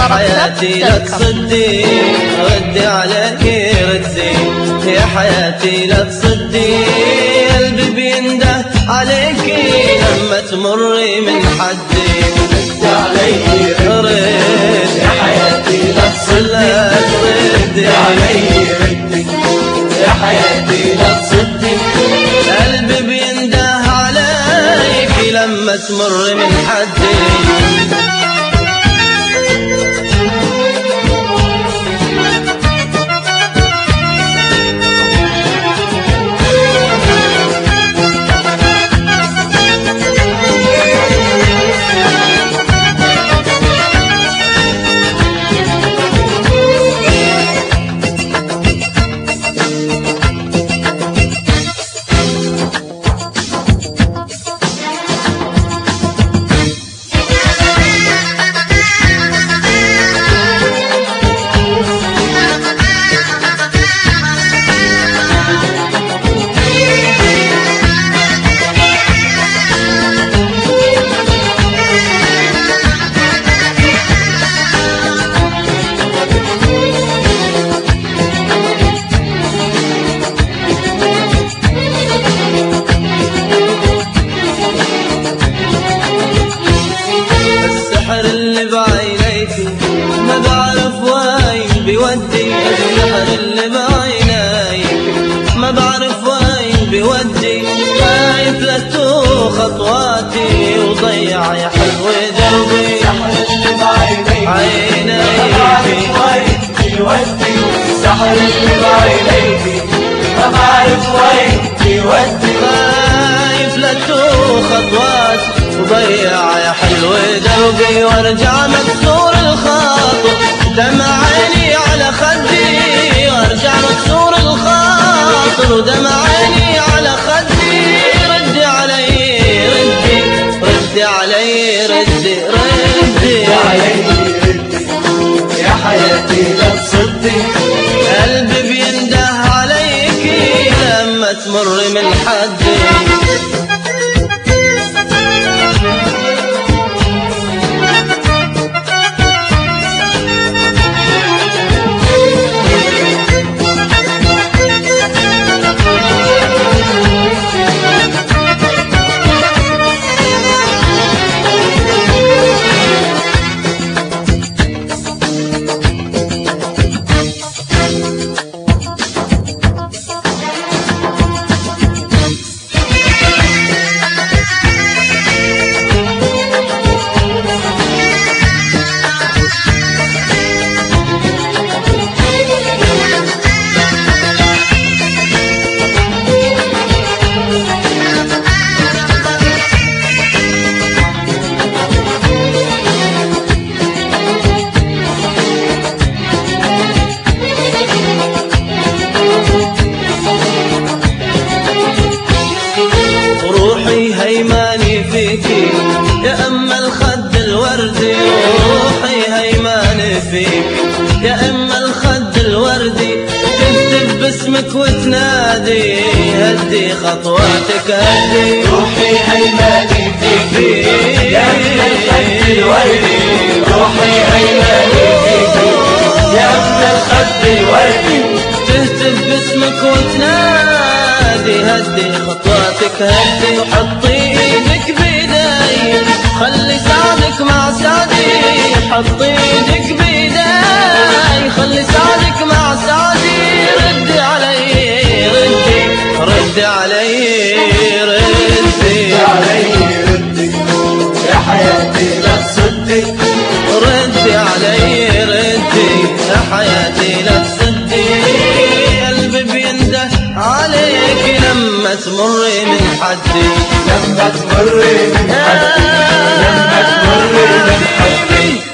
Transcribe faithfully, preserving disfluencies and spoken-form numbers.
حياتي لا تصدي ردي عليكي ردي، يا حياتي لا تصدي قلبي بينده عليكي لما تمري من حدي. ردي علي رد يا حياتي لا تصدي، ردي علي ردي يا حياتي لا تصدي قلبي بينده عليكي لما تمر من حدي. السحر اللي بعينيكي ما بعرف وين بيودي، السحر اللي بعينيكي ما بعرف وين بيودي، خايف لتو خطواتي وضيع يا حلوة دربي. السحر اللي بعينيكي عينيكي ما بعرف وين بيودي، السحر اللي بعينيكي ما بعرف وين بيودي، خايف لتو خطواتي وضيع يا حلوة دربي، وارجع مكسور الخاطر دمع عيني على خدي، وارجع مكسور الخاطر ودمع عيني على خدي. ردي علي ردي ردي علي ردي ردي علي ردي يا حياتي لا تصدي قلبي بينده عليكي لما تمر من حدي. هيماني فيكي يا أما الخد الوردي، روحي هيماني فيكي يا أما الخد الوردي، تكتب باسمك وتنادي هدي خطواتك هدي. روحي هيماني فيكي يا أما الخد الوردي، روحي هيماني فيكي يا أما الخد الوردي، تكتب باسمك وتنادي هدي خطواتك هدي. وحطي ايدك بيدي خلي سعدك مع سعدي، حطي ايدك بيدي خلي سعدك مع سعدي. ردي علي ردي ردي علي ردي علي ردي يا حياتي لا تصدي، ردي علي ردي يا حياتي لا تصدي قلبي بينده عليك لما تمري من حدي، لما تمري من حدي، لما تمري من حدي.